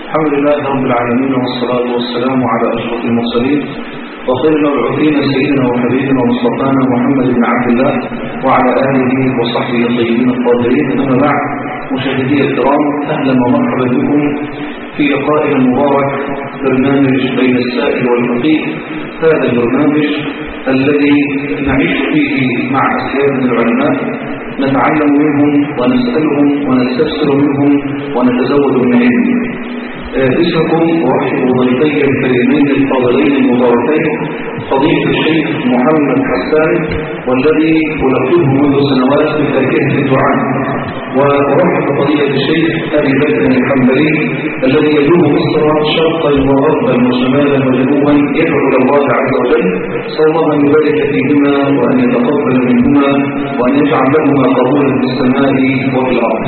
الحمد لله رب العالمين، والصلاة والسلام على أشرف المرسلين وخير المبعوثين سيدنا وحبيبنا ومصطفانا محمد بن عبد الله وعلى آله وصحبه الطيبين الطاهرين. أما بعد، مشاهدي الكرام، أهلا ومرحبا بكم في لقائنا المبارك برنامج بين السائل والفقيه. هذا البرنامج الذي نعيش فيه مع أسيادنا العلماء، نتعلم منهم ونسألهم ونستفسر منهم ونتزود من علمهم. باسمكم أرحب ضيفي الكريمين الفاضلين المباركين فضيلة الشيخ محمد حسان، والذي ألقبه منذ سنوات بفاكهة الدعاء، وأرحب بفضيلة الشيخ أبي بكر الحنبلي الذي يجوب مصر شرقا وغربا وشمالا وجنوبا، يدعو إلى الله عز وجل، صلى الله أن يبارك فيهما وأن يتقبل منهما وأن يجعل لهما قبولا في السماء وفي الأرض.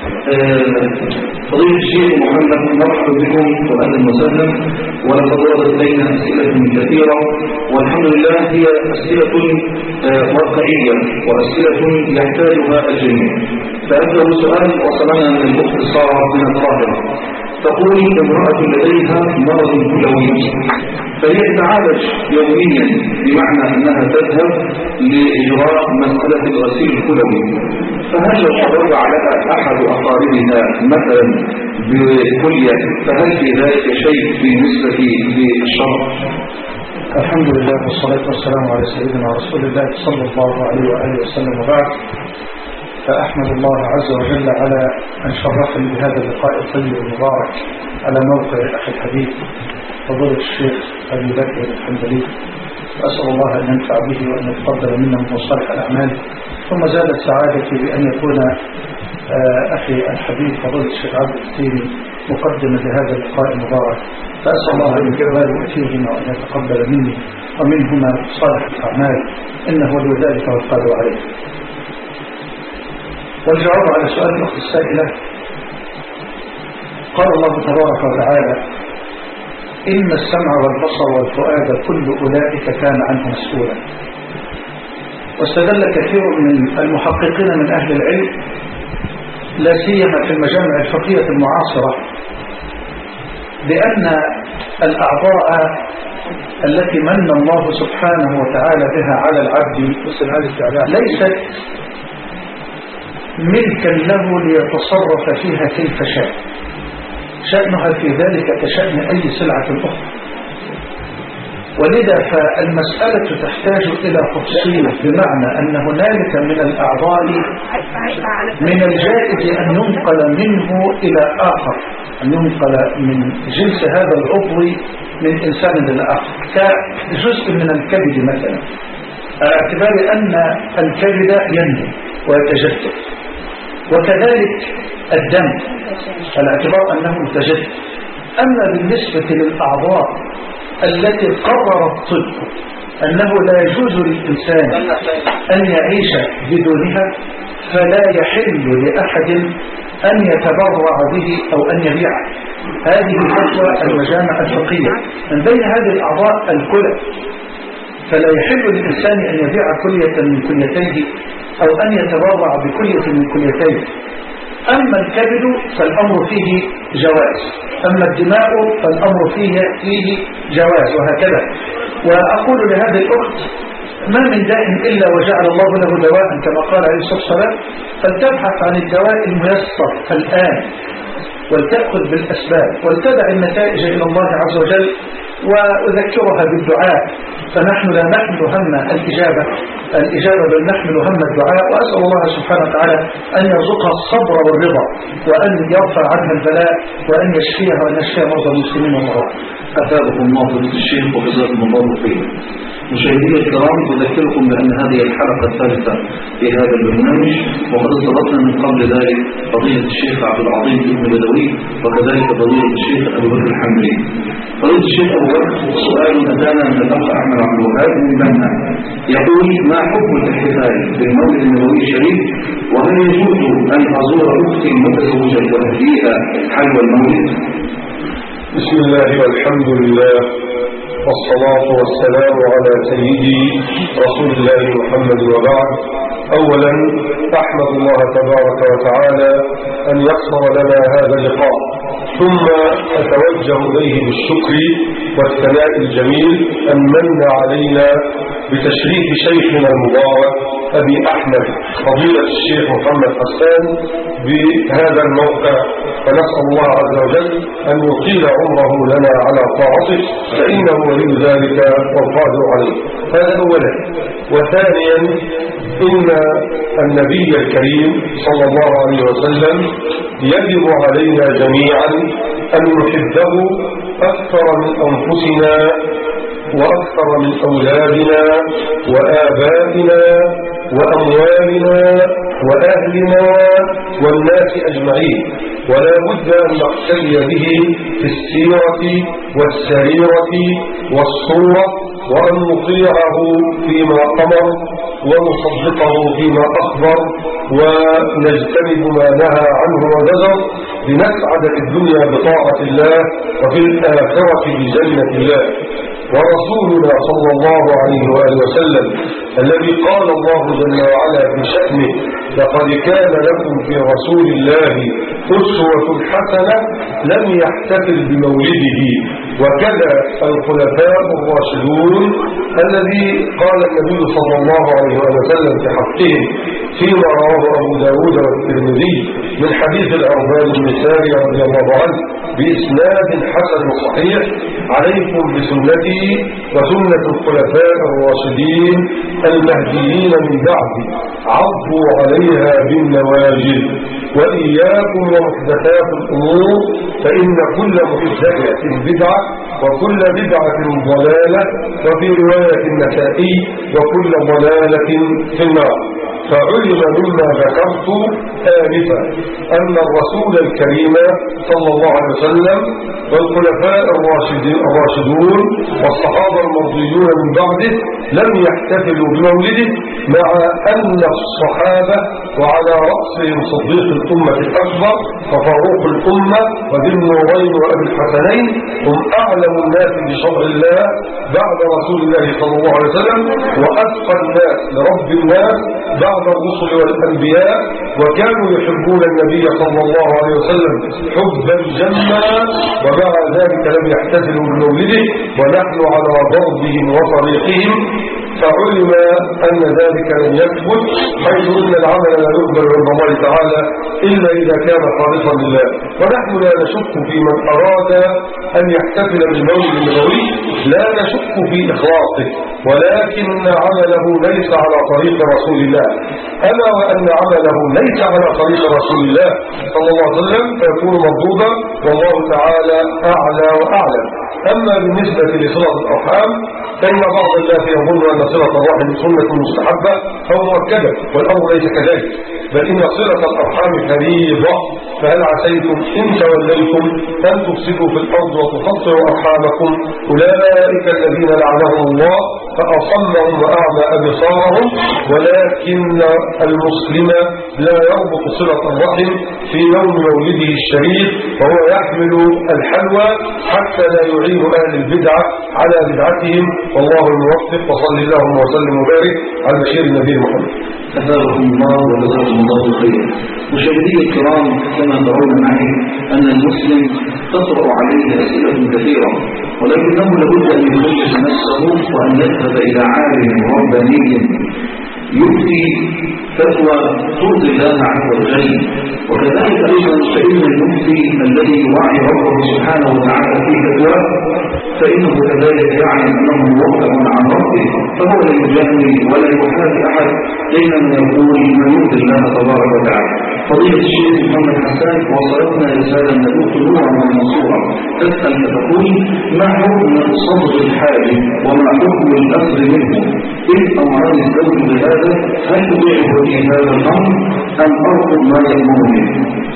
فضيلة الشيخ محمد، مرحبا بكم وأهلا وسهلا. ولقد وردت بين أسئلة كثيرة، والحمد لله هي أسئلة واقعية وأسئلة يحتاجها الجميع. فأبدأ بسؤال وصلنا من الأخت سارة من القاهرة، تقول: امرأة لديها مرض كلوي، فهي تتعالج يوميا، بمعنى أنها تذهب لإجراء مسألة الغسيل الكلوي، فهل لو تبرع لها أحد أقاربها مثلا بكلية، فهل في ذلك شيء بالنسبة للشرع؟ الحمد لله والصلاة والسلام على سيدنا رسول الله صلى الله عليه وآله وسلم، وبعد. فأحمد الله عز وجل على أن شرفني بهذا اللقاء الطيب المبارك على موقع أخي الحبيب فضيلة الشيخ أبي بكر الحنبلي، وأسأل الله أن ينفع به وأن يتقبل منا من صالح الأعمال. ثم زادت سعادتي بأن يكون أخي الحبيب فضيلة الشيخ عبد الفتيني مقدما لهذا اللقاء المبارك، فأسأل الله أن يكبر وأتيهما وأن يتقبل مني ومنهما صالح الأعمال، إنه ولي ذلك والقادر عليه. والجواب على سؤال الأخت السائلة: قال الله تبارك وتعالى: إن السمع والبصر والفؤاد كل أولئك كان عنه مسؤولا. واستدل كثير من المحققين من أهل العلم، لا سيما في المجامع الفقهية المعاصرة، بأن الأعضاء التي من الله سبحانه وتعالى بها على العبد ليست ملكا له ليتصرف فيها كيف شاء، شأنها في ذلك كشأن أي سلعة أخرى. ولذا فالمسألة تحتاج إلى تفصيل، بمعنى أن هنالك من الأعضاء من الجائز أن ينقل منه إلى آخر، أن ينقل من جنس هذا العضو من إنسان إلى آخر، كجزء من الكبد مثلا، على اعتبار أن الكبد ينمو ويتجدد، وكذلك الدم على اعتبار أنه متجدد. أما بالنسبة للأعضاء التي قرر الطب أنه لا يجوز للإنسان أن يعيش بدونها، فلا يحل لأحد أن يتبرع به أو أن يبيعه. هذه فتوى المجامع الفقهية. من بين هذه الأعضاء الكلى، فلا يحل للإنسان أن يبيع كلية من كليتيه أو أن يتبرع بكلية من كليتيه. أما الكبد فالأمر فيه جواز، أما الدماء فالأمر فيه جواز، وهكذا. وأقول لهذه الأخت: ما من داء إلا وجعل الله له دواء، كما قال عليه الصلاة والسلام، فلتبحث عن الدواء الميسر الآن، ولتأخذ بالأسباب، ولتدع النتائج إلى الله عز وجل، وأذكرها بالدعاء، فنحن لا نحمل هم الإجابة بل نحمل هم الدعاء. وأسأل الله سبحانه وتعالى أن يرزقها الصبر والرضا، وأن يرفع عنها البلاء، وأن يشفيها وأن يشفي مرضى المسلمين والمرضى. أفادكم الله فضيلة الشيخ وجزاكم الله خيرا. مشاهدينا الكرام، أذكركم بأن هذه الحلقة الثالثة في هذا البرنامج، وقد استضفنا من قبل ذلك فضيلة الشيخ عبد العظيم بن بدوي، وكذلك فضيلة الشيخ أبي بكر الحنبلي. فضيلة الشيخ أبو بكر، سؤال أتانا من الأخ أحمد عبد الوهاب من بنها، يقول: ما حكم الاحتفال بالمولد النبوي الشريف؟ وهل يجوز أن أزور أختي المتزوجة وأهديها حلوى المولد؟ بسم الله والحمد لله والصلاة والسلام على سيدي رسول الله محمد، وبعد. أولا أحمد الله تبارك وتعالى أن يسر لنا هذا اللقاء، ثم أتوجه إليه بالشكر والثناء الجميل أن من علينا بتشريف شيخنا المبارك أبي أحمد فضيلة الشيخ محمد حسان بهذا الموقع، فنسأل الله عز وجل أن يطيل عمره لنا على طاعته فإنه ولي ذلك والقادر عليه. هذا أولا. وثانيا إن النبي الكريم صلى الله عليه وسلم يجب علينا جميعا أن نحبه أكثر من أنفسنا وأكثر من أولادنا وآبائنا وأموالنا وأهلنا والناس أجمعين، ولا بد أن نقتدي به في السيرة والسريرة والصورة، وأن نطيعه فيما أمر ونصدقه فيما أخبر ونجتنب ما نهى عنه وزجر، لنسعد في الدنيا بطاعة الله وفي الآخرة بجنة الله. ورسولنا صلى الله عليه وآله وسلم الذي قال الله جل وعلا في شأنه لقد كان لكم في رسول الله أسوة حسنة لم يحتفل بمولده. وكذا الخلفاء الراشدون الذي قال النبي صلى الله عليه وسلم في حقهم فيما رواه أبو داود والترمذي من حديث العربان بن سارية رضي الله عنه بإسناد حسن صحيح: عليكم بسنتي وسنة الخلفاء الراشدين المهديين من بعدي عضوا عليها بالنواجذ وإياكم ومحدثات الأمور فإن كل محدثة بدعة وكل بدعة ضلالة، وفي رواية النسائي وكل ضلالة في النار. فعلم مما ذكرت آنفا أن الرسول الكريم صلى الله عليه وسلم والخلفاء الراشدون والصحابة المرضيون من بعده لم يحتفلوا بمولده، مع أن الصحابة وعلى رأسهم صديق الأمة الأكبر وفاروق الأمة وذي النورين وأبي الحسنين هم أعلم الناس بشرع الله بعد رسول الله صلى الله عليه وسلم، وأتقى الناس لرب الناس بعد الرسل والأنبياء، وكانوا يحبون النبي صلى الله عليه وسلم حبا جما، ومع ذلك لم يحتفلوا بمولده ونحن على ضربهم وطريقهم. فعلم أن ذلك لم يثبت، حيث أن العمل لا يقبل عند الله تعالى إلا إذا كان خالصا لله. ونحن لا نشك في من أراد أن يحتفل بالمولد النبوي، لا نشك في إخلاصه، ولكن عمله ليس على طريق رسول الله. أما وأن عمله ليس على طريق رسول الله صلى الله عليه وسلم فيكون مردودا، والله تعالى أعلى وأعلم. أما بالنسبة لصلة الأرحام فإن بعض الناس يظن أن صلة الرحم سنة مستحبة أو مؤكدة، والأمر ليس كذلك، بل إن صلة الأرحام فريضة. فهل عسيتم إن توليتم أن تفسدوا في الأرض وتقطعوا أرحامكم أولئك الذين لعنهم الله فأصمهم وأعمى أبصارهم. ولكن المسلم لا يربط صلة الرحم في يوم مولده الشريف وهو يحمل الحلوى حتى لا يعين أهل البدعة على بدعتهم، والله الموفق. وصلى اللهم وسلم وبارك على بشير النبي محمد. أثابكم الله وجزاكم الله خيرا. مشاهدي الكرام، كما ترون معي أن المسلم تطرأ عليه أسئلة كثيرة، ولكنه لابد أن يفتش نفسه وأن يذهب إلى عالم رباني يفتي فتوى ترضي الله عز وجل. وكذلك أيضا فإن المفتي الذي يوعي ربه سبحانه وتعالى في فتواه فإنه كذلك يعلم أنه موقع عن ربه، فهو لا يجامل ولا يحاكي أحد إنما يقول ما يرضي الله تبارك وتعالى. فضيلة الشيخ محمد حسان وصلتنا رسالة ندوق نورا ومنصورا تسأل فتقول: ما حكم صدر الحاجب وما حكم الأخذ منه؟ إن أمرني الزوج بهذا هل تضيعه في هذا الأمر أم أرفض ما يأمر منه؟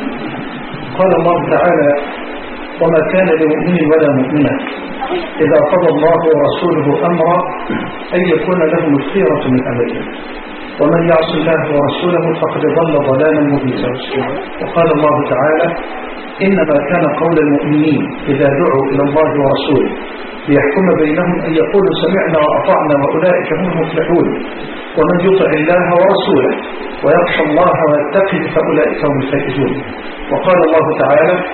قال الله تعالى: وما كان لمؤمن ولا مؤمنة إذا قضى الله ورسوله أمرا أن يكون لهم الخيرة من أمرهم ومن يعص الله ورسوله فقد ضل ضلالا مبينا. وقال الله تعالى: إنما كان قول المؤمنين إذا دعوا إلى الله ورسوله ليحكم بينهم أن يقولوا سمعنا وأطعنا وأولئك هم المفلحون ومن يطع الله ورسوله ويخشى الله ويتقي فأولئك هم الفائزون. وقال الله تعالى: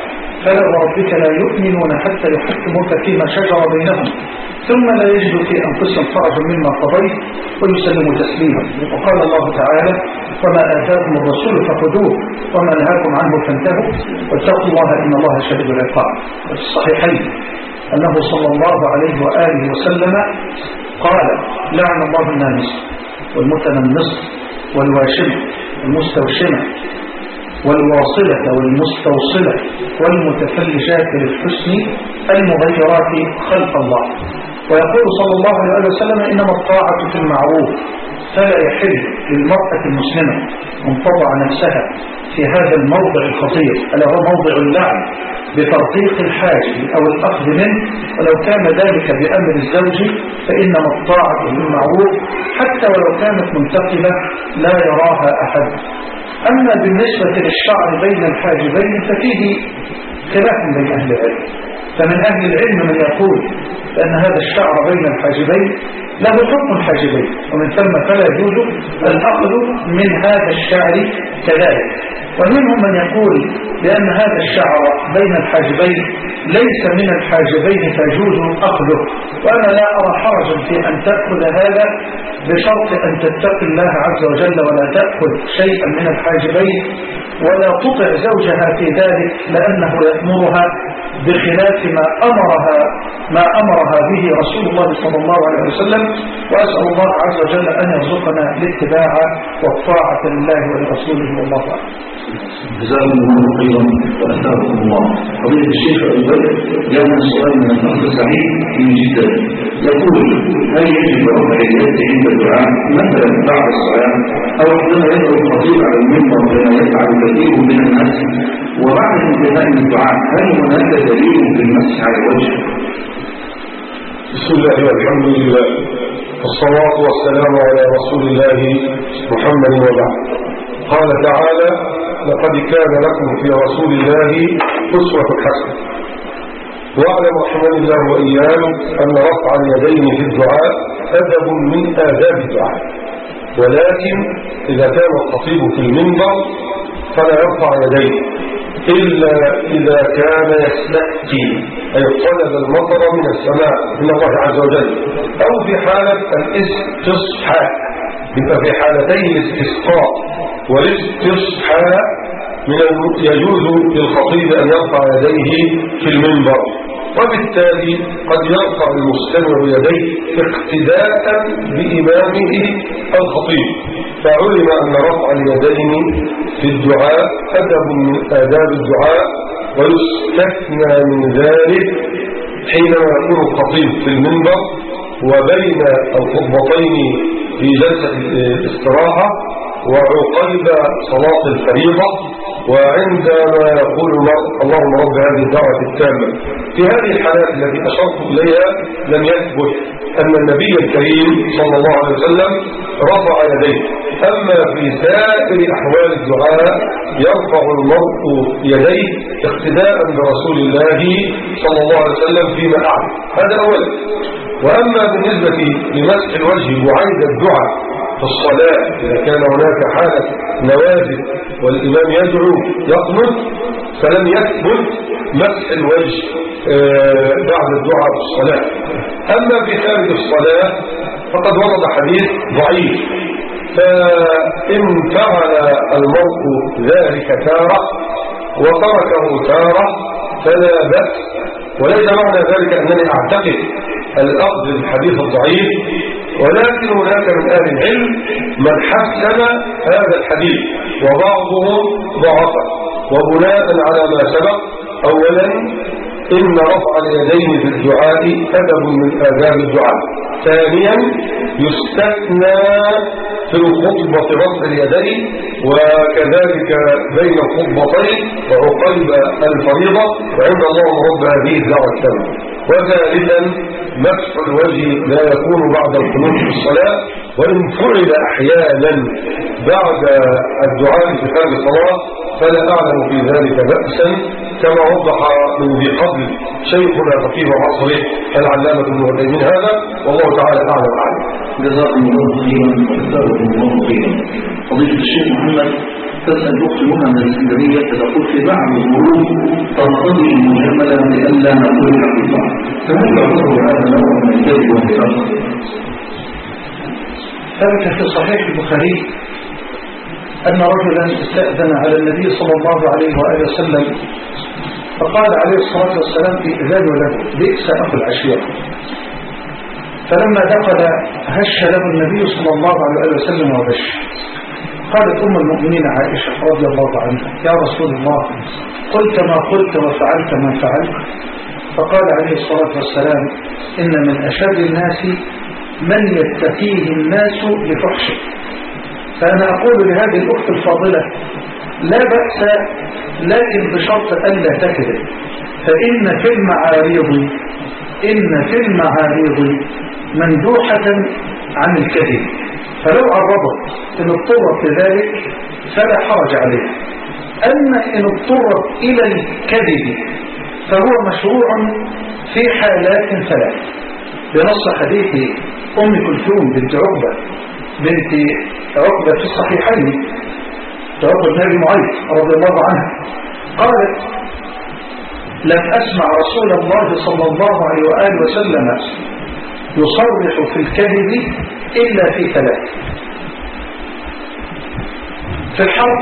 فلا وربك لا يؤمنون حتى يحكموك فيما شجر بينهم ثم لا يجدوا في أنفسهم حرجا مما قضيت ويسلموا تسليما. وقال الله تعالى وما آتاكم الرسول فخذوه وما نهاكم عنه فانتهوا واتقوا الله إن الله شديد العقاب. وفي الصحيحين أنه صلى الله عليه وآله وسلم قال لعن الله النامس والمتنمص والواشمة والمستوشمة والواصلة والمستوصلة والمتفلجات للحسن المغيرات خلق الله. ويقول صلى الله عليه وسلم إنما الطاعة في المعروف فلا يحل للمرأة المسلمة أن تضع نفسها في هذا الموضع الخطير ألا هو موضع اللعن بترقيق الحاجب أو الأخذ منه ولو كان ذلك بأمر الزوج فإنما الطاعة في المعروف حتى ولو كانت منتقبة لا يراها أحد. أما بالنسبة للشعر بين الحاجبين ففيه خلاف بين أهل العلم، فمن أهل العلم من يقول بأن هذا الشعر بين الحاجبين له حكم الحاجبين ومن ثم فلا يجوز الأخذ من هذا الشعر كذلك، ومنهم من يقول بأن هذا الشعر بين الحاجبين ليس من الحاجبين فيجوز أخذه. وأنا لا أرى حرجا في أن تأخذ هذا بشرط أن تتقي الله عز وجل ولا تأخذ شيئا من الحاجبين ولا تطع زوجها في ذلك لأنه يأمرها بخلاف ما أمرها به رسول الله صلى الله عليه وسلم. وأسأل الله عز وجل أن يرزقنا الاتباع والطاعة لله ولرسوله والله أعلم. جزاكم الله خيرا وأثابكم الله. فضيلة الشيخ أبو بكر جاءنا سؤال من الأخ سعيد من جدة يقول هل يجب رفع اليد عند الدعاء مثلا بعد الصلاة أو عندما يدعو الخطيب على المنبر كما يفعل كثير من الناس وبعد انتهاء الدعاء هل هناك دليل بالمسح على الوجه؟ بسم الله والحمد لله والصلاة والسلام على رسول الله محمد وبعد. قال تعالى لقد كان لكم في رسول الله أسوة حسنة. واعلم رحمني الله وإياكم أن رفع اليدين في الدعاء أدب من آداب الدعاء، ولكن إذا كان الخطيب في المنبر فلا يرفع يديه إلا إذا كان يستأتي أي طلب المطر من السماء من الله عز وجل أو في حالة الاستصحاء. يبقى في حالتي الاستسقاء والاستصحاء يجوز للخطيب أن يرفع يديه في المنبر، وبالتالي قد يرفع المستمع يديه اقتداء بإمامه الخطيب. فعلم أن رفع اليدين في الدعاء أدب من آداب الدعاء، ويستثنى من ذلك حينما يكون الخطيب في المنبر وبين الخطبتين في جلسة الاستراحة وعقيب صلاة الفريضة وعندما يقول اللهم رب هذه الدعوة التامة. في هذه الحالات التي أشرت إليها لم يثبت أن النبي الكريم صلى الله عليه وسلم رفع يديه. أما في سائر أحوال الدعاء يرفع المرء يديه اقتداء برسول الله صلى الله عليه وسلم فيما أعلم. هذا أولا. وأما بالنسبة لمسح الوجه وعند الدعاء في الصلاة إذا كان هناك حالة نوازل والإمام يدعو يقنط فلم يثبت مسح الوجه بعد الدعاء في الصلاة. أما في خارج الصلاة فقد ورد حديث ضعيف، فإن فعل المرء ذلك تارة وتركه تارة فلا بأس، وليس معنى ذلك أنني أعتقد الأخذ بالحديث الضعيف، ولكن هناك من أهل العلم من حسن هذا الحديث وبعضهم ضعفه. وبناء على ما سبق أولا إن رفع اليدين في الدعاء أدب من آداب الدعاء. ثانيا يستثنى في الخطبة رفع اليدين وكذلك بين الخطبتين وعقيب الفريضة وعند الله رب هذه الدعوة التامة. وثالثا مسح الوجه لا يكون بعد القنوت في الصلاة، وإن فعل أحيانا بعد الدعاء في خارج الصلاة فلا أعلم في ذلك بأسا، كما وضح من ذي قبل شيخنا فقيه عصره العلامة ابن عثيمين هذا، والله تعالى أعلم وأعلم. جزاكم الله خيرا وجزاكم الله خيرا. فضيلة الشيخ محمد تسأل أخت مهمة من الإسكندرية تقول في بعض الظروف تقتضي المجاملة لئلا نقول الحقيقة، فهل يعتبر هذا نوع من الكذب والنفاق؟ ثبت في صحيح البخاري أن رجلا استأذن على النبي صلى الله عليه وآله وسلم فقال عليه الصلاة والسلام في إذان له بئس أخو العشيرة. فلما دخل هش له النبي صلى الله عليه وآله وسلم وبش. قالت أم المؤمنين عائشة رضي الله عنها يا رسول الله قلت ما قلت وفعلت ما فعلت. فقال عليه الصلاة والسلام إن من أشد الناس من يتقيه الناس لفحشه. فأنا أقول لهذه الأخت الفاضلة لا بأس لكن بشرط ألا تكذب، فإن في المعارض مندوحة عن الكذب، فلو عرضت إن اضطرت لذلك فلا حرج عليه. أما إن اضطرت إلى الكذب فهو مشروع في حالات ثلاث بنص حديث أم كلثوم بنت عقبة في الصحيحين عقبة بن أبي معيط رضي الله عنها قالت لم أسمع رسول الله صلى الله عليه وآله وسلم يصرح في الكذب إلا في ثلاث: في الحرب،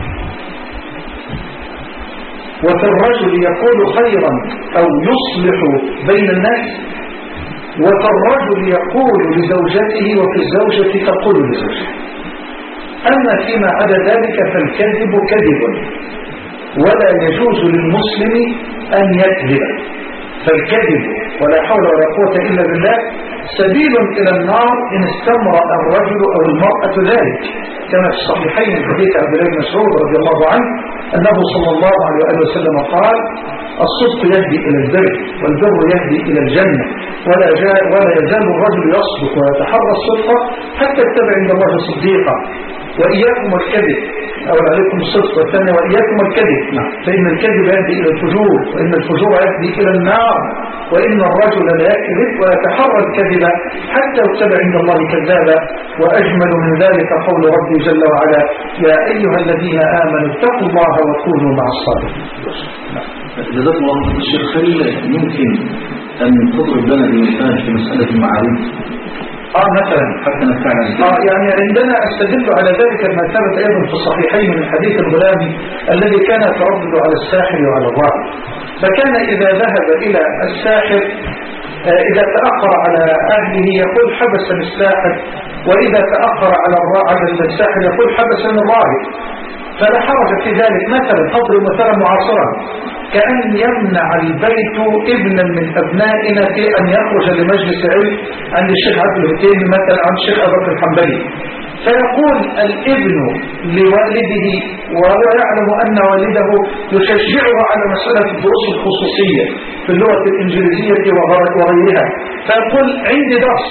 وفي الرجل يقول خيرا أو يصلح بين الناس، وفي الرجل يقول لزوجته وفي الزوجة تقول لزوجها. أما فيما عدا ذلك فالكذب كذب ولا يجوز للمسلم أن يكذب. فالكذب ولا حول ولا قوة إلا بالله سبيل إلى النار إن استمرأ الرجل أو المرأة ذلك، كما في الصحيحين من حديث عبد الله بن مسعود رضي الله عنه أنه صلى الله عليه وسلم قال الصدق يهدي إلى البر والبر يهدي إلى الجنة ولا يزال الرجل يصدق ويتحرى الصدق حتى يتبع عند الله صديقا. وإياكم الكذب أو عليكم الصدق. والثانية وإياكم الكذب فإن الكذب يهدي إلى الفجور وإن الفجور يهدي إلى النار وإن الرجل لا يكذب ويتحرى الكذب حتى يتبع عند الله كذابا. وأجمل من ذلك قول ربي جل وعلا يا أيها الذين آمنوا اتقوا الله وكونوا مع الصادقين. جزاكم الله خير. الشيخ هل يمكن أن تضرب لنا بمثال في مسألة المعارف؟ مثلا حتى نفعل يعني عندنا استدل على ذلك ما ثبت أيضا في الصحيحين من حديث الغلام الذي كان يتردد على الساحر وعلى الراهب. فكان إذا ذهب إلى الساحر إذا تأخر على أهله يقول حبسني الساحر، وإذا تأخر على الساحر يقول حبسني الراهب. فلا حرج في ذلك. مثلا أضرب مثلا معاصرا كأن يمنع البيت ابنا من أبنائنا في أن يخرج لمجلس علم عند الشيخ عبد الهتيمي مثلا عند الشيخ أبو بكر الحنبلي، فيقول الابن لوالده وهو يعلم أن والده يشجعه على مسألة الدروس الخصوصية في اللغة الإنجليزية وغيرها، فيقول عندي درس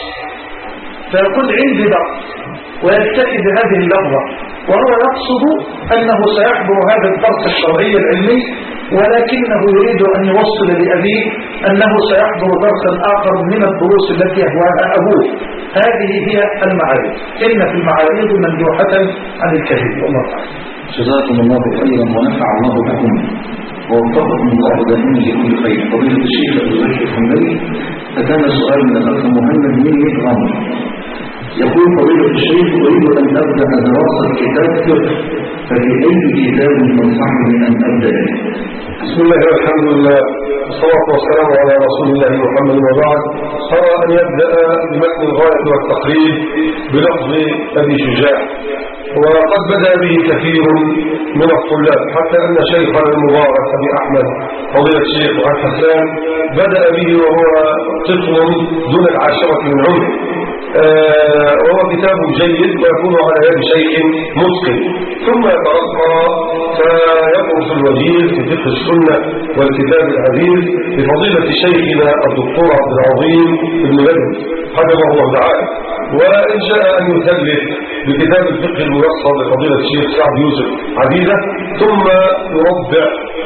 ويكتفي بهذه اللفظة، وهو يقصد أنه سيحضر هذا الدرس الشرعي العلمي ولكنه يريد أن يوصل لأبيه أنه سيحضر درسا آخر من الدروس التي يهواها أبوه. هذه هي المعارف. إن في المعارف مندوحة عن الكذب. والله تعالى. جزاكم الله خيرا ونفع الله بكم ووفقكم الله دائما لكل خير. فضيلة الشيخ أبو بكر الحنبلي أتانا سؤال من الأخ محمد من غامر يقول فضيلة الشيخ أريد أن أبدأ دراسة كتاب فقه، ففي أي كتاب تنصحني أن أبدأ؟ بسم الله والحمد لله والصلاة والسلام على رسول الله محمد وبعد. أرى أن يبدأ بمتن الغاية والتقريب بلفظ أبي شجاع، وقد بدأ به كثير من الطلاب حتى أن شيخنا المبارك أبي أحمد فضيلة الشيخ محمد حسان بدأ به وهو طفل دون العاشرة من عمره، وهو كتاب جيد ويكون على يد شيخ متقن، ثم يترقى فيدرس الوجيز في فقه السنة والكتاب العزيز بفضيلة شيخنا الدكتور عبد العظيم بن بدر حفظه الله تعالى. وإن شاء أن يثلث بكتاب الفقه الميسر لفضيلة الشيخ سعد يوسف عزيزة، ثم يربع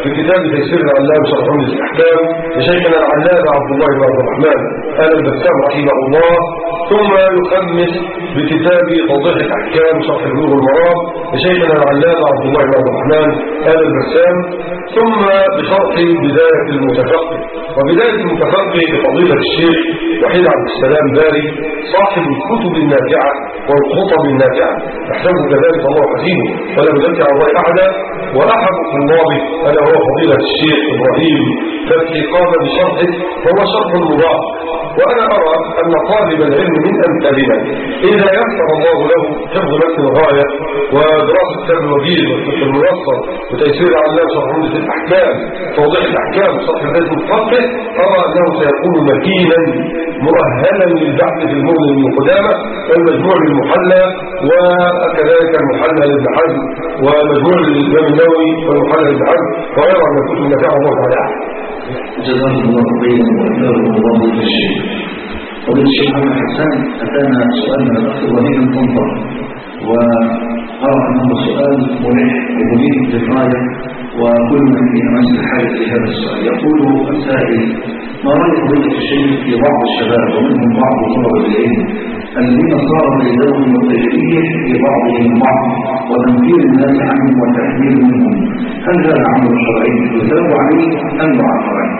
في كتاب تيسير العلام شرح عمدة الأحكام لشيخنا العلامة عبد الله بن عبد الرحمن آل البسام رحمه الله، ثم يخمس بكتاب توضيح الأحكام شرح بلوغ المرام لشيخنا العلامة عبد الله بن عبد الرحمن آل البسام، ثم بشرح بداية المتفقه. وبداية المتفقه لفضيلة الشيخ وحيد عبد السلام باري صاحب الكتب النافعة والخطب النافعة، نحسبه كذلك الله حسيبه ولا نزكي على الله أحدا. وأحد طلابه أنا هو فضيلة الشيخ إبراهيم فتحي قام بشرحه، وهو شرح مضاعف. وأنا أرى أن طالب العلم من أمثالنا إذا يسر الله له حفظ متن الغاية ودراسة كتاب الوجيز والفقه الميسر وتيسير العلام شرح عمدة الأحكام توضيح الأحكام شرح بداية المتفقه، أرى أنه سيكون مكينا مؤهلا للبحث في المغني من قدامة والمجموع للمحلى، وكذلك المحلى لابن حزم ومجموع للإمام النووي والمحلى لابن حزم، وغيرها من الكتب النافعة الله تعالى. جزاكم الله خيرا وأجزاكم الله بالشيء. فضيلة الشيخ محمد حسان، أتانا سؤال من الأخ إبراهيم الطنطا، وأرى أنه سؤال مريح ومفيد للغاية، وكل من في أمس الحاجة في هذا السؤال. يقول السائل: ما رأي فضيلة الشيخ في بعض الشباب ومنهم بعض طلبة العلم الذين صار بينهم التجريح في بعضهم البعض وتنفير الناس عنهم والتحذير منهم، هل هذا عمل شرعي يثاب عليه أم يعاقب عليه؟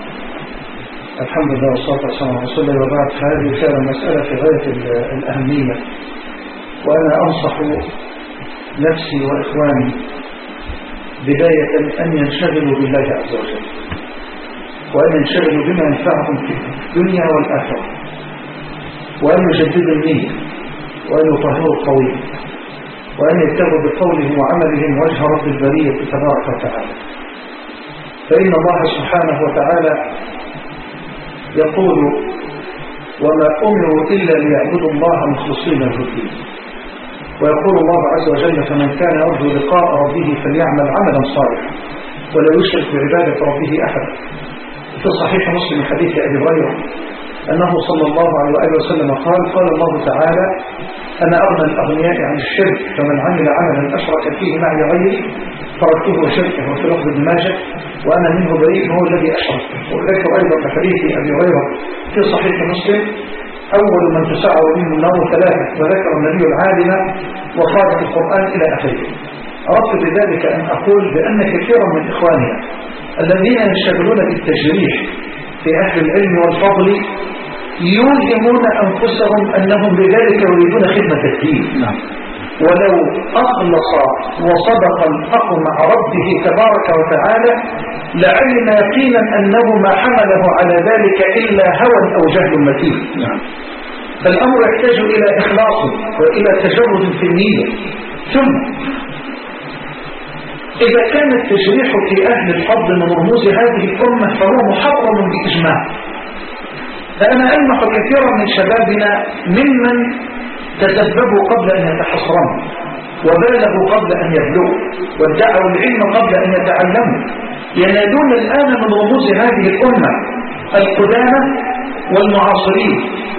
الحمد لله والصلاة والسلام على رسول الله، وبعد. هذه فعلا مسألة في غاية الأهمية، وأنا أنصح نفسي وإخواني بداية أن ينشغلوا بالله عز وجل، وأن ينشغلوا بما ينفعهم في الدنيا والآخرة، وأن يجددوا النية، وأن يطهروا القوي، وأن يتبعوا بقولهم وعملهم وجه رب البرية تبارك وتعالى. فإن الله سبحانه وتعالى يقول: وما أمروا إلا ليعبدوا الله مخلصين له الدين. ويقول الله عز وجل: فمن كان يرجو لقاء ربه فليعمل عملا صالحا ولا يشرك بعبادة ربه أحدا. في صحيح مسلم حديث أبي هريرة أنه صلى الله عليه وآله وسلم قال الله تعالى: أنا أغنى الأغنياء عن الشرك، فمن عمل عملا أشرك فيه معي غيري تركته وشركه. وفي لفظ ابن ماجه: وأنا منه بريء هو الذي أشرك. وذكر أيضا حديث أبي هريرة في صحيح مسلم: أول من تسعر منه النار ثلاثة، وذكر النبي العالم وقال في القرآن إلى آخره. أردت بذلك أن أقول بأن كثيرا من إخواننا الذين يشتغلون بالتجريح في أهل العلم والفضل يوهمون أنفسهم أنهم بذلك يريدون خدمة الدين. ولو أخلص وصدق الحق مع ربه تبارك وتعالى لعلم يقينا أنه ما حمله على ذلك إلا هوى أو جهل متين. فالأمر يحتاج إلى إخلاص وإلى تجرد في النية. ثم إذا كان التجريح في أهل الفضل من رموز هذه الأمة فهو محرم بإجماع. فأنا ألمح كثيرا من شبابنا ممن تسببوا قبل أن يتحصروا وبالغوا قبل أن يبلغوا وادعوا العلم قبل أن يتعلموا، ينالون الآن من رموز هذه الأمة القدامى والمعاصرين.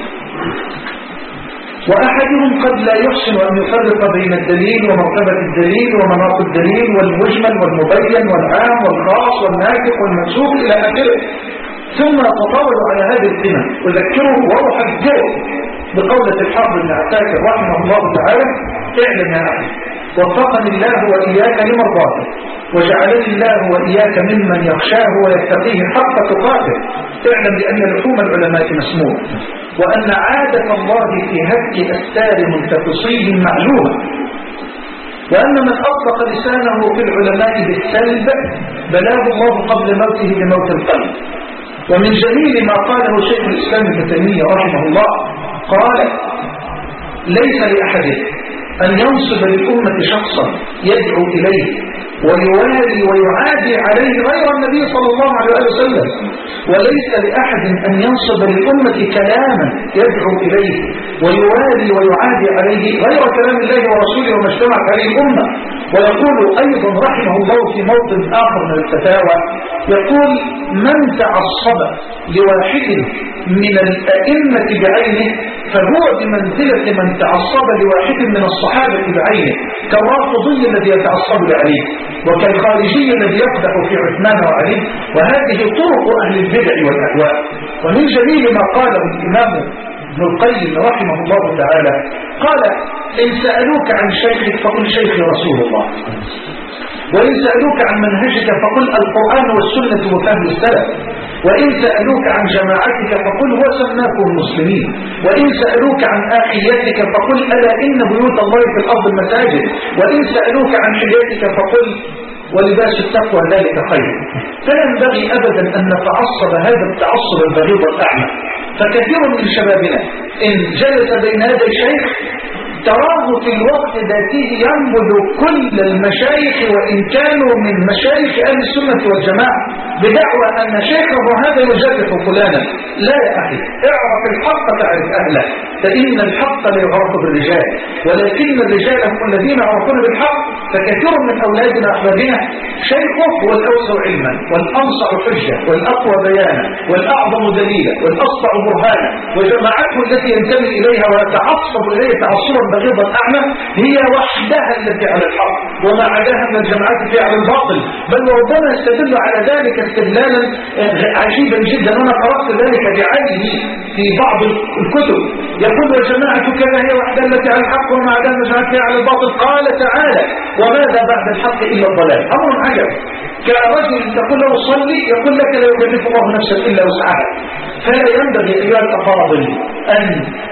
وأحدهم قد لا يحسن أن يفرق بين الدليل ومرتبة الدليل ومناط الدليل والمجمل والمبين والعام والخاص والناكف والمنسوب إلى آخره، ثم يتطاول على هذه القمم. وذكره وأحذره بقولة الحافظ بن عساكر رحمه الله تعالى: اعلم يا أخي وفقني الله وإياك لمرضاته وجعلني الله وإياك ممن يخشاه ويتقيه حق تقاته. اعلم بأن لحوم العلماء مسموع، وأن عادة الله في هتك أستار منتقصيهم معلومة، وأن من أطلق لسانه في العلماء بالسلب بلاه الله قبل موته بموت القلب. ومن جميل ما قاله شيخ الإسلام ابن تيمية رحمه الله قال: ليس لأحد أن ينصب للأمة شخصا يدعو إليه ويوالي ويعادي عليه غير النبي صلى الله عليه وسلم، وليس لأحد أن ينصب للأمة كلاما يدعو إليه ويوالي ويعادي عليه غير كلام الله ورسوله وما اجتمعت عليه الأمة. ويقول أيضا رحمه الله في موطن آخر من الفتاوى، يقول: من تعصب لواحد من الأئمة بعينه فهو بمنزلة من تعصب لواحد من الصحابة بعينه، كالرافضي الذي يتعصب لعلي، وكالخارجي الذي يقدح في عثمان وعلي. وهذه طرق أهل البدع والأهواء. ومن جميل ما قاله الإمام ابن القيم رحمه الله تعالى، قال: إن سألوك عن شيخك فقل شيخي رسول الله، وإن سألوك عن منهجك فقل القرآن والسنة وفهم السلف، وإن سألوك عن جماعتك فقل هو سماكم المسلمين، وإن سألوك عن آخيتك فقل ألا إن بيوت الله في الأرض المساجد، وإن سألوك عن حياتك فقل ولباس التقوى ذلك خير. فلا ينبغي أبدا أن نتعصب هذا التعصب البغيض الأعمى. فكثير من شبابنا إن جلس بين هذا الشيخ تراه في الوقت ذاته ينبذ كل المشايخ وإن كانوا من مشايخ أهل السنة والجماعة، بدعوى أن شيخه هذا يجرح فلانا. لا يا أخي، اعرف الحق تعرف أهله، فإن الحق لا يعرف بالرجال، ولكن الرجال هم الذين يعرفون بالحق. فكثير من أولادنا أحبابنا شيخه هو الأوسع علما والأنصع حجة والأقوى بيانا والأعظم دليلا والأسطع برهانا، وجماعته التي ينتمي إليها ويتعصب إليه تعصبا بغيضا أعمى هي وحدها التي على الحق، وما عداها من الجماعات في على الباطل. بل وربما يستدل على ذلك استدلالا عجيبا جدا، وانا قرأت ذلك بعيني في بعض الكتب. يقول: وجماعة كذا هي وحدها التي على الحق وما عداها من الجماعات على الباطل. قال تعالى: وماذا بعد الحق إلا الضلال. أمر عجب. كرجل تقول له صلي يقول لك لا يكلف الله نفسا إلا وسعها. فلا ينبغي أيها الأفاضل أن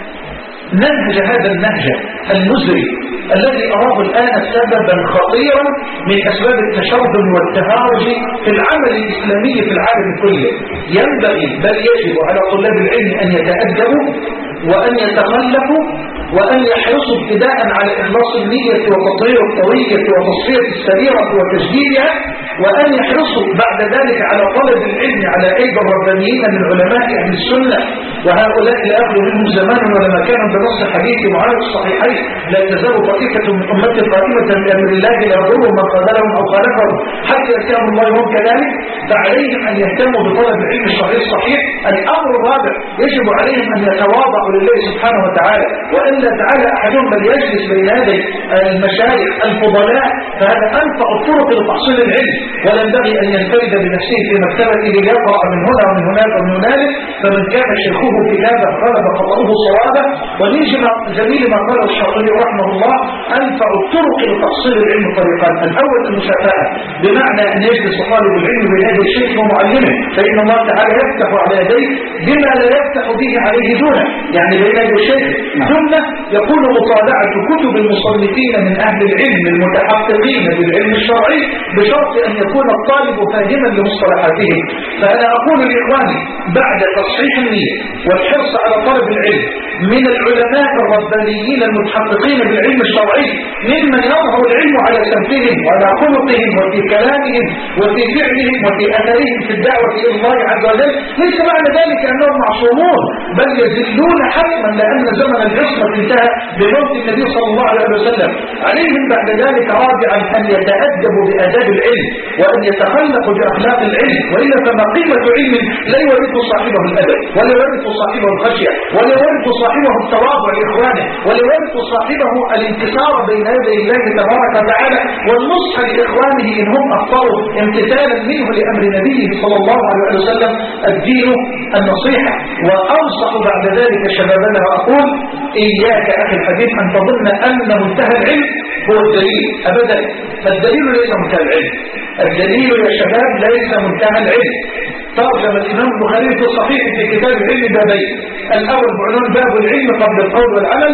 ننهج هذا النهج المزري الذي أراه الآن سببا خطيرا من أسباب التشرذم والتهارج في العمل الإسلامي في العالم كله. ينبغي بل يجب على طلاب العلم أن يتأدبوا وأن يتخلفوا وأن يحرصوا ابتداء على إخلاص النية وتطهير الطوية وتصفية السريرة وتجديدها، وأن يحرصوا بعد ذلك على طلب العلم على أيدي الربانيين من علماء أهل السنة. وهؤلاء لا أخذ منهم زمان ولا مكان بنص حديث معاذ الصحيحين: لا تزال طائفة من أمتي قائمة بأمر الله لا يضرهم من خذلهم أو خالفهم حتى يأتيهم الله وهم كذلك. فعليهم أن يهتموا بطلب العلم الشرعي الصحيح. الأمر الرابع: يجب عليهم أن يتواضعوا لله سبحانه وتعالى، وأن لا تعالى أحدهم بل يجلس بين هذه المشايخ الفضلاء، فهذا أنفع الطرق لتحصيل العلم. ولا ينبغي أن ينفرد بنفسه في مكتبة ليقرأ من هنا ومن هناك ومن هنالك، فمن كان شيخه كتابا غلب خطأه صوابا. ومن جميل ما قاله الشاطبي رحمه الله: أنفع الطرق لتحصيل العلم طريقان. الأول المشافهة، بمعنى أن يجلس طالب العلم بين يدي الشيخ ومعلمه، فإن الله تعالى يفتح على يديه بما لا يفتح به عليه دونه، يعني بين يدي الشيخ. ثم يكون مطالعة كتب المصنفين من أهل العلم المتحققين بالعلم الشرعي، بشرط أن يكون الطالب فاهما لمصطلحاتهم. فأنا أقول لإخواني بعد تصحيح النية والحرص على طلب العلم من العلماء الربانيين المتحققين بالعلم الشرعي، ممن يظهر العلم على سمتهم وعلى خلقهم وفي كلامهم وفي فعلهم وفي أثرهم في الدعوة إلى الله عز وجل، ليس معنى ذلك أنهم معصومون، بل يزلون حتما لأن زمن العصمة انتهى بموت النبي صلى الله عليه وسلم. عليهم بعد ذلك رابعا أن يتأدبوا بآداب العلم وأن يتخلقوا بأخلاق العلم، وإلا فما قيمة علم لا يورث صاحبه الأدب ولا يورث صاحبه الخشية ولا يورث صاحبه التواضع لإخوانه ولا يورث صاحبه الانتصار بين يدي الله تبارك وتعالى والنصح لإخوانه إن هم أخطأوا امتثالا منه لأمر نبيه صلى الله عليه وسلم: الدين النصيحة. وأنصح بعد ذلك شبابنا وأقول: إياك أخي الحبيب أن تظن أن منتهى العلم هو الدليل، أبدا. الدليل ليس منتهى العلم، الدليل يا شباب ليس منتهى العلم. ترجم الإمام البخاري في صحيح في كتاب العلم بابين: الأول بعنوان باب العلم قبل القول والعمل،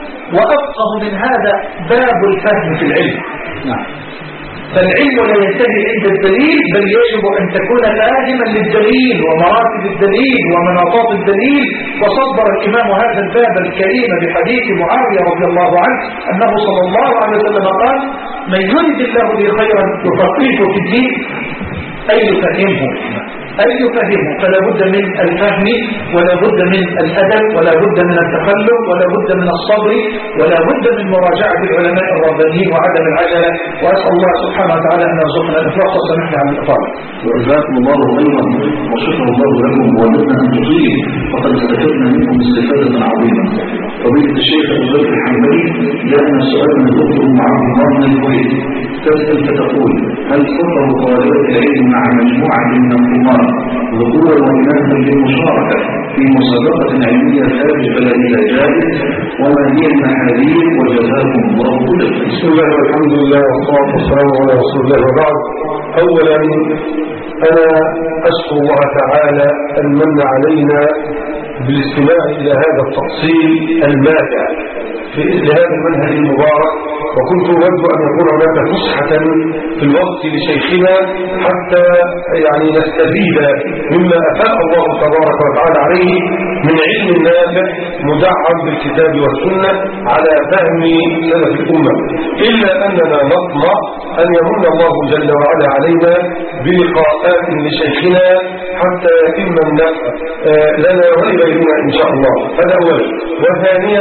وأفقه من هذا باب الفهم في العلم. فالعلم لا ينتهي عند الدليل، بل يجب أن تكون فاهما للدليل ومراتب الدليل ومناطات الدليل. وصدر الإمام هذا الباب الكريم بحديث معاوية رضي الله عنه أنه صلى الله عليه وسلم قال: من يرد الله به خيرا يفقهه في الدين، أي يفهمه فلا بد من الفهم ولا بد من الأدب ولا بد من التخلق ولا بد من الصبر ولا بد من مراجعة العلماء الربانيين وعدم العجلة. وأسأل الله سبحانه وتعالى أن يرزقنا الإخلاص والسماحة عن الإطالة. وجزاكم الله خيرا وشكر الله لكم ووجدنا أن تطيب، وقد استفدنا منكم استفادة عظيمة. فضيلة الشيخ أبو بكر الحنبلي جاءنا سؤال من الدكتور عبد الله من الكويت تسأل فتقول: هل سفر طالبة العلم مع مجموعة من الطلاب ذكورا وإناثا للمشاركة في مسابقة علمية خارج بلدها جائز؟ وما هي المحاذير؟ وجزاكم الله خيرا. بسم الله والحمد لله والصلاة والسلام على رسول الله. وبعد، أولا أنا أشكر الله تعالى أن من علينا بالاستماع إلى هذا التفصيل الماتع لهذا المنهج المبارك، وكنت أود أن يكون هناك فسحة في الوقت لشيخنا حتى نستفيد مما أفاء الله تبارك وتعالى عليه من علم نافع مدعم بالكتاب والسنة على فهم سلف الأمة، إلا أننا نطمع أن يمن الله جل وعلا علينا بلقاءات لشيخنا حتى يتم النفع لنا ولغيرنا إن شاء الله. هذا أولا. وثانيا،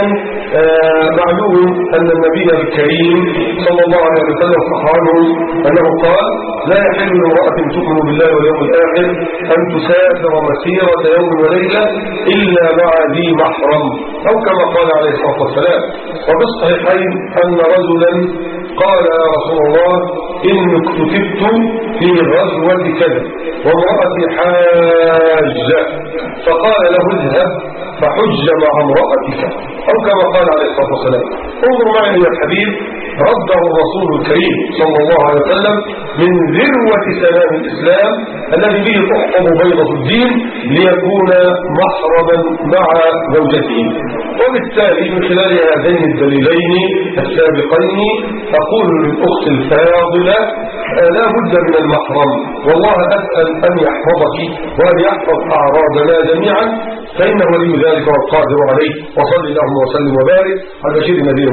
معلوم أن النبي الكريم صلى الله عليه وسلم عنه أنه قال: لا يحل لامرأة تؤمن بالله واليوم الآخر أن تسافر مسيرة يوم وليلة إلا مع ذي محرم، أو كما قال عليه الصلاة والسلام. وفي الصحيحين أن رجلا قال: يا رسول الله، إن كتبت في غزوة كذا وامرأتي حاجة، فقال له: اذهب فحج مع امرأتك، أو كما قال عليه الصلاة والسلام. انظر معي يا الحبيب، رده الرسول الكريم صلى الله عليه وسلم من ذروة سلام الإسلام الذي به تحفظ بيضة الدين ليكون محرما مع زوجته. وبالتالي من خلال هذين الدليلين السابقين أقول للأخت الفاضلة: لا بد من المحرم، والله أسأل أن يحفظك وأن يحفظ أعراضنا جميعا، فإنه ولي ذلك والقادر عليه. وصل اللهم وسلم وبارك على بشير نبيه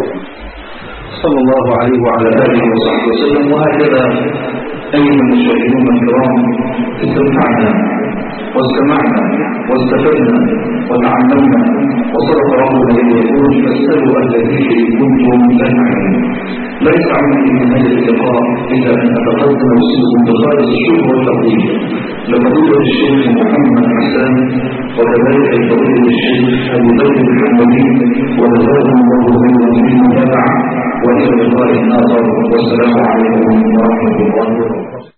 صلى الله عليه وعلى آله وصحبه وسلم. وهكذا أيها المشاهدون الكرام، استمتعنا واستمعنا واستفدنا وتعلمنا، وصدق ربنا يقول: فاسألوا أهل الذكر إن كنتم لا تعلمون. ليس عندي من هذا اللقاء إلا أن أتقدم وسلكم بخالص الشكر والتقدير لفضيلة الشيخ محمد حسان، وكذلك لفضيلة الشيخ أبو بكر الحنبلي، وجزاهم الله خيرا في المتابعة، وإلى اللقاء آخر، والسلام عليكم ورحمة الله وبركاته.